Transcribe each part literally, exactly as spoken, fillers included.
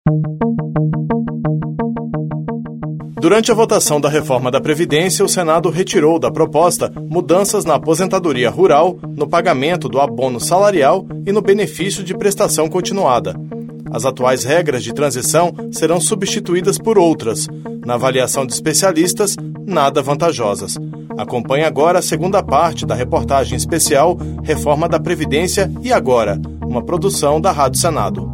Durante a votação da reforma da Previdência, o Senado retirou da proposta mudanças na aposentadoria rural, no pagamento do abono salarial e no benefício de prestação continuada. As atuais regras de transição serão substituídas por outras, na avaliação de especialistas, nada vantajosas. Acompanhe agora a segunda parte da reportagem especial Reforma da Previdência e Agora, uma produção da Rádio Senado.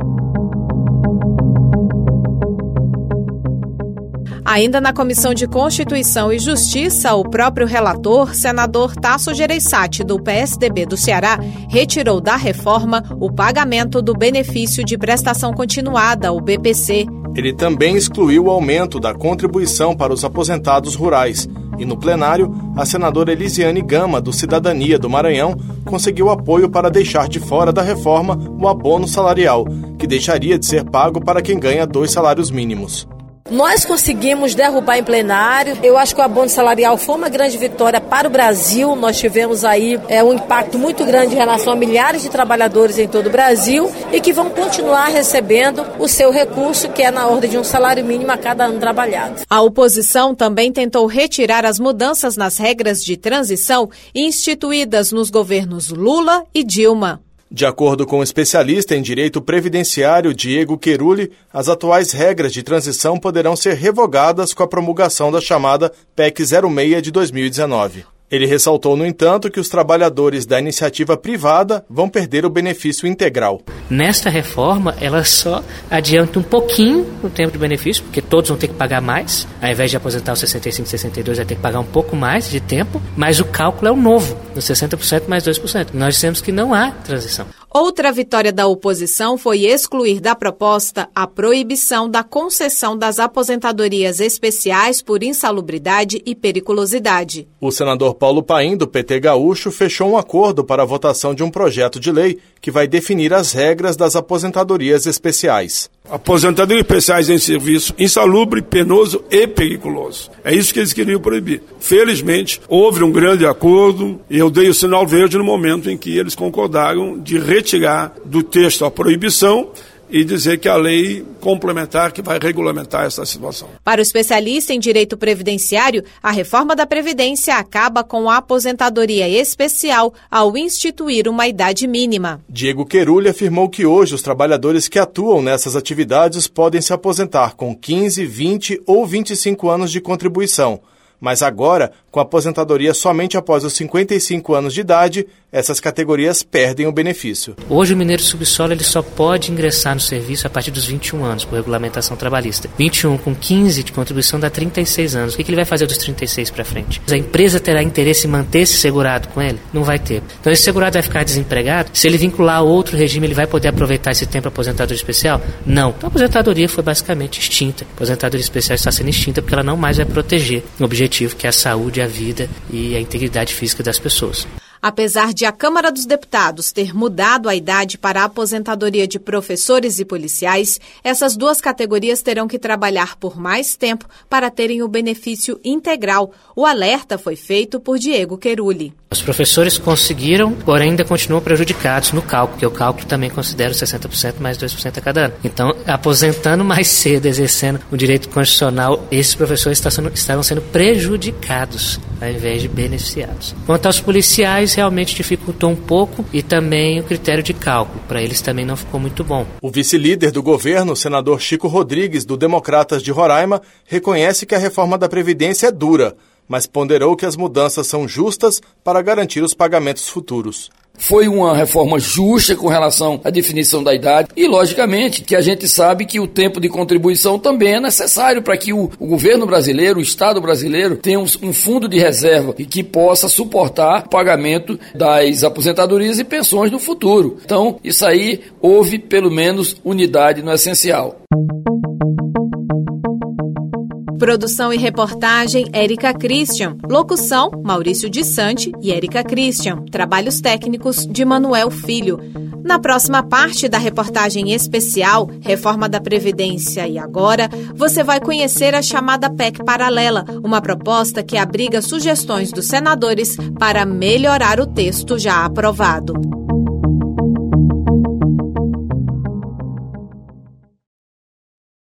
Ainda na Comissão de Constituição e Justiça, o próprio relator, senador Tasso Gereissati, do P S D B do Ceará, retirou da reforma o pagamento do benefício de prestação continuada, o B P C. Ele também excluiu o aumento da contribuição para os aposentados rurais. E no plenário, a senadora Elisiane Gama, do Cidadania do Maranhão, conseguiu apoio para deixar de fora da reforma o abono salarial, que deixaria de ser pago para quem ganha dois salários mínimos. Nós conseguimos derrubar em plenário. Eu acho que o abono salarial foi uma grande vitória para o Brasil. Nós tivemos aí é, um impacto muito grande em relação a milhares de trabalhadores em todo o Brasil e que vão continuar recebendo o seu recurso, que é na ordem de um salário mínimo a cada ano trabalhado. A oposição também tentou retirar as mudanças nas regras de transição instituídas nos governos Lula e Dilma. De acordo com o especialista em direito previdenciário Diego Queruli, as atuais regras de transição poderão ser revogadas com a promulgação da chamada P E C zero seis de dois mil e dezenove. Ele ressaltou, no entanto, que os trabalhadores da iniciativa privada vão perder o benefício integral. Nesta reforma, ela só adianta um pouquinho o tempo de benefício, porque todos vão ter que pagar mais. Ao invés de aposentar os sessenta e cinco, sessenta e dois, vai ter que pagar um pouco mais de tempo, mas o cálculo é o novo, dos sessenta por cento mais dois por cento. Nós dissemos que não há transição. Outra vitória da oposição foi excluir da proposta a proibição da concessão das aposentadorias especiais por insalubridade e periculosidade. O senador Paulo Paim, do P T Gaúcho, fechou um acordo para a votação de um projeto de lei que vai definir as regras das aposentadorias especiais. Aposentadorias especiais em serviço insalubre, penoso e periculoso. É isso que eles queriam proibir. Felizmente, houve um grande acordo e eu dei o sinal verde no momento em que eles concordaram de retirar do texto a proibição e dizer que a lei complementar que vai regulamentar essa situação. Para o especialista em direito previdenciário, a reforma da Previdência acaba com a aposentadoria especial ao instituir uma idade mínima. Diego Queruli afirmou que hoje os trabalhadores que atuam nessas atividades podem se aposentar com quinze, vinte ou vinte e cinco anos de contribuição. Mas agora, com a aposentadoria somente após os cinquenta e cinco anos de idade, essas categorias perdem o benefício. Hoje o mineiro subsolo ele só pode ingressar no serviço a partir dos vinte e um anos, por regulamentação trabalhista. vinte e um com quinze de contribuição dá trinta e seis anos. O que ele vai fazer dos trinta e seis para frente? A empresa terá interesse em manter esse segurado com ele? Não vai ter. Então esse segurado vai ficar desempregado? Se ele vincular a outro regime, ele vai poder aproveitar esse tempo para aposentadoria especial? Não. Então a aposentadoria foi basicamente extinta. A aposentadoria especial está sendo extinta porque ela não mais vai proteger o objetivo que é a saúde, a vida e a integridade física das pessoas. Apesar de a Câmara dos Deputados ter mudado a idade para a aposentadoria de professores e policiais, essas duas categorias terão que trabalhar por mais tempo para terem o benefício integral. O alerta foi feito por Diego Queruli. Os professores conseguiram, porém ainda continuam prejudicados no cálculo, porque o cálculo também considera sessenta por cento mais dois por cento a cada ano. Então, aposentando mais cedo, exercendo o direito constitucional, esses professores estavam sendo prejudicados, ao invés de beneficiados. Quanto aos policiais, realmente dificultou um pouco e também o critério de cálculo. Para eles também não ficou muito bom. O vice-líder do governo, o senador Chico Rodrigues, do Democratas de Roraima, reconhece que a reforma da Previdência é dura, mas ponderou que as mudanças são justas para garantir os pagamentos futuros. Foi uma reforma justa com relação à definição da idade e, logicamente, que a gente sabe que o tempo de contribuição também é necessário para que o, o governo brasileiro, o Estado brasileiro, tenha um, um fundo de reserva e que possa suportar o pagamento das aposentadorias e pensões no futuro. Então, isso aí houve, pelo menos, unidade no essencial. Produção e reportagem, Érica Christian. Locução, Maurício de Sante e Érica Christian. Trabalhos técnicos de Manuel Filho. Na próxima parte da reportagem especial, Reforma da Previdência e Agora, você vai conhecer a chamada P E C Paralela, uma proposta que abriga sugestões dos senadores para melhorar o texto já aprovado.